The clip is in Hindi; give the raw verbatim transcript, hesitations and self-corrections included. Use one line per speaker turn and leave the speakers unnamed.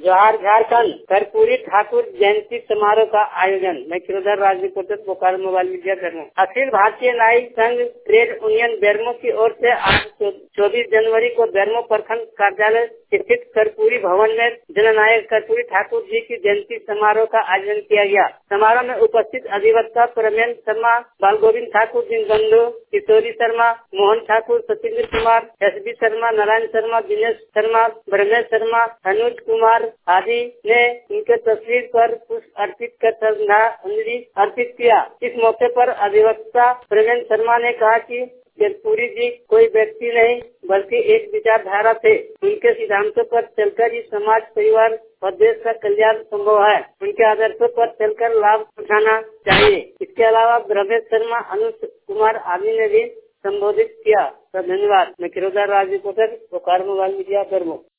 जोहार झारखंड। कर्पूरी ठाकुर जयंती समारोह का आयोजन। मैं Kirodhar Raj reporter Bokaro mobile media कर रहा हूँ। अखिल भारतीय न्यायिक संघ ट्रेड यूनियन बेरमो की ओर से आज चौबीस जनवरी को बेरमो प्रखंड कार्यालय स्थित कर्पूरी भवन में जननायक कर्पूरी ठाकुर जी की जयंती समारोह का आयोजन किया गया। समारोह में उपस्थित अधिवक्ता प्रमेन शर्मा, बाल गोविंद ठाकुर, दीनबंधु, किशोरी शर्मा, मोहन ठाकुर, सत्येंद्र कुमार, एस बी शर्मा, नारायण शर्मा, दिनेश शर्मा, ब्रह्मेश शर्मा, अनुज कुमार आदि ने उनके तस्वीर पर पुष्प अर्पित कर श्रद्धांजलि अर्पित किया। इस मौके पर अधिवक्ता प्रमेन शर्मा ने कहा कि कर्पूरी जी कोई व्यक्ति नहीं बल्कि एक विचारधारा थे। उनके सिद्धांतों पर चलकर ही समाज, परिवार और देश का कल्याण संभव है। उनके आदर्शों पर चलकर लाभ उठाना चाहिए। इसके अलावा ब्रह्मेश शर्मा, अनुज कुमार आदि ने भी संबोधित किया। तो धन्यवाद। मैं Kirodhar Raj reporter Bokaro mobile media Bermo.